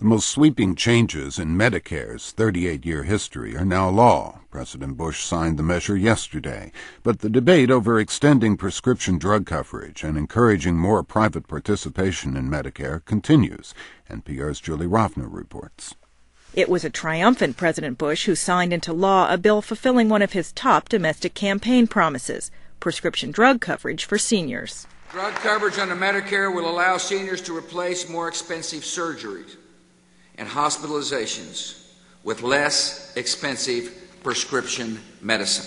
The most sweeping changes in Medicare's 38-year history are now law. President Bush signed the measure yesterday, but the debate over extending prescription drug coverage and encouraging more private participation in Medicare continues. NPR's Julie Rovner reports. It was a triumphant President Bush who signed into law a bill fulfilling one of his top domestic campaign promises, prescription drug coverage for seniors. Drug coverage under Medicare will allow seniors to replace more expensive surgeries and hospitalizations with less expensive prescription medicine.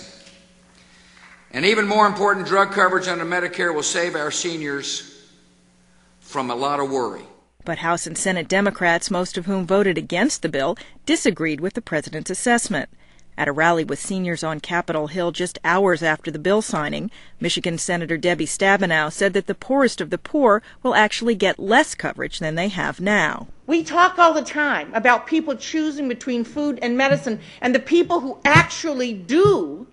And even more important, drug coverage under Medicare will save our seniors from a lot of worry. But House and Senate Democrats, most of whom voted against the bill, disagreed with the president's assessment. At a rally with seniors on Capitol Hill just hours after the bill signing, Michigan Senator Debbie Stabenow said that the poorest of the poor will actually get less coverage than they have now. We talk all the time about people choosing between food and medicine, and the people who actually do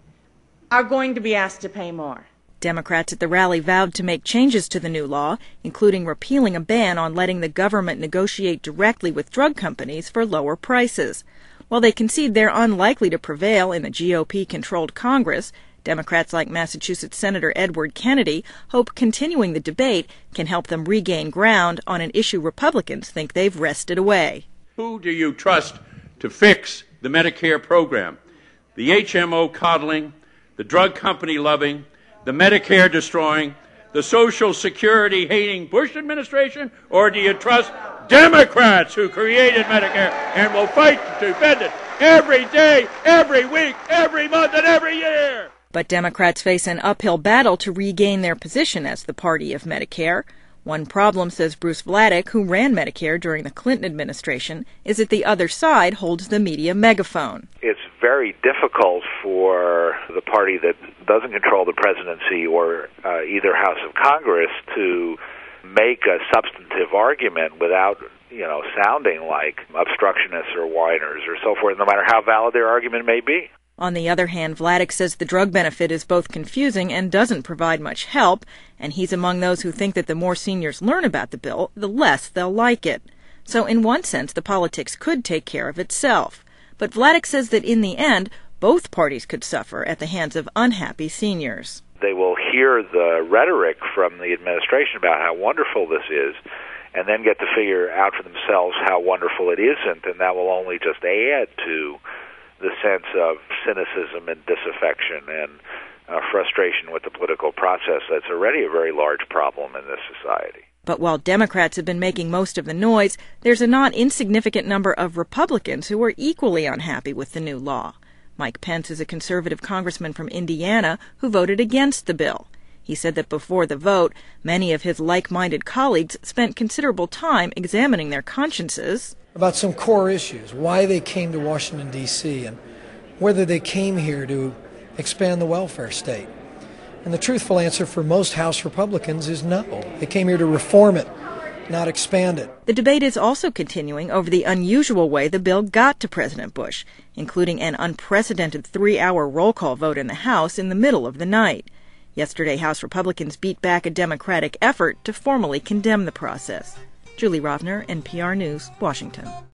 are going to be asked to pay more. Democrats at the rally vowed to make changes to the new law, including repealing a ban on letting the government negotiate directly with drug companies for lower prices. While they concede they're unlikely to prevail in the GOP-controlled Congress, Democrats like Massachusetts Senator Edward Kennedy hope continuing the debate can help them regain ground on an issue Republicans think they've wrested away. Who do you trust to fix the Medicare program? The HMO coddling, the drug company loving, the Medicare destroying, the Social Security hating Bush administration, or do you trust Democrats who created Medicare and will fight to defend it every day, every week, every month, and every year? But Democrats face an uphill battle to regain their position as the party of Medicare. One problem, says Bruce Vladeck, who ran Medicare during the Clinton administration, is that the other side holds the media megaphone. It's very difficult for the party that doesn't control the presidency or either House of Congress to make a substantive argument without, sounding like obstructionists or whiners or so forth, no matter how valid their argument may be. On the other hand, Vladeck says the drug benefit is both confusing and doesn't provide much help, and he's among those who think that the more seniors learn about the bill, the less they'll like it. So in one sense, the politics could take care of itself. But Vladeck says that in the end, both parties could suffer at the hands of unhappy seniors. They will hear the rhetoric from the administration about how wonderful this is, and then get to figure out for themselves how wonderful it isn't, and that will only just add to the sense of cynicism and disaffection and frustration with the political process that's already a very large problem in this society. But while Democrats have been making most of the noise, there's a not insignificant number of Republicans who are equally unhappy with the new law. Mike Pence is a conservative congressman from Indiana who voted against the bill. He said that before the vote, many of his like-minded colleagues spent considerable time examining their consciences about some core issues, why they came to Washington, D.C., and whether they came here to expand the welfare state. And the truthful answer for most House Republicans is no. They came here to reform it, not expand it. The debate is also continuing over the unusual way the bill got to President Bush, including an unprecedented 3-hour roll call vote in the House in the middle of the night. Yesterday, House Republicans beat back a Democratic effort to formally condemn the process. Julie Rovner, NPR News, Washington.